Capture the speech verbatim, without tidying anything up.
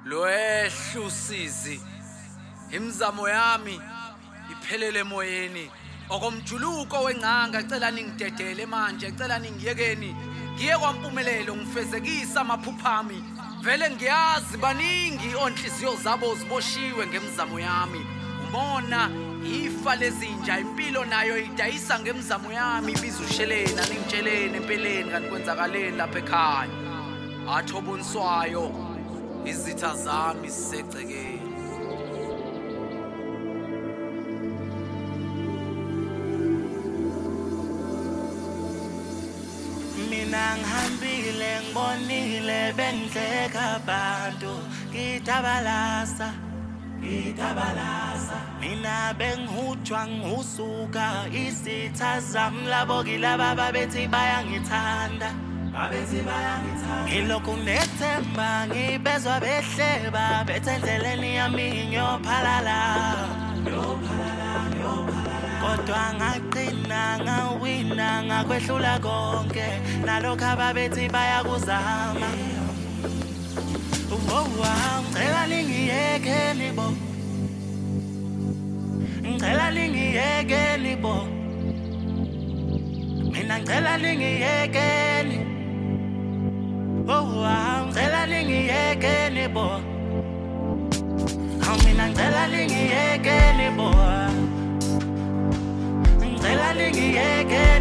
Loehla usizi imizamo yami iphelele emoyeni okomjuluko wengcanga cela ningidedele manje cela ningiyekeni ngiye kwaMpumelelo ngifezekisa amaphuphami vele ngiyazi baningi onhliziyo zabo ziboshiwe ngemizamo yami ubona ifa lezinja impilo nayo idayisa ngemizamo yami bizushelena ningitshelene empeleni kanti kwenzakaleni lapha ekhaya athobuniswayo izitha zami sisegcekeni mina ngihambile ngibonile bengidleka abantu ngitabalasa ngitabalasa mina bengihutshwa ngihusuka izitha zami labo kilaba babethi bayangithanda babethi bayangithanda ngilokhu nethemba ngibezwa behleba bethendleleni yami ngiyophalala ngiyophalala ngiyophalala kodwa ngaqina ngawina ngakwehlula konke nalokho ababethi bayakuzama oh wow ngicela lingiyekeni bo ngicela lingiyekeni bo mina ngicela lingiyekeni oh wow ngicela lingiyekeni bo aw mina ngicela lingiyekeni bo ngicela lingiyekeni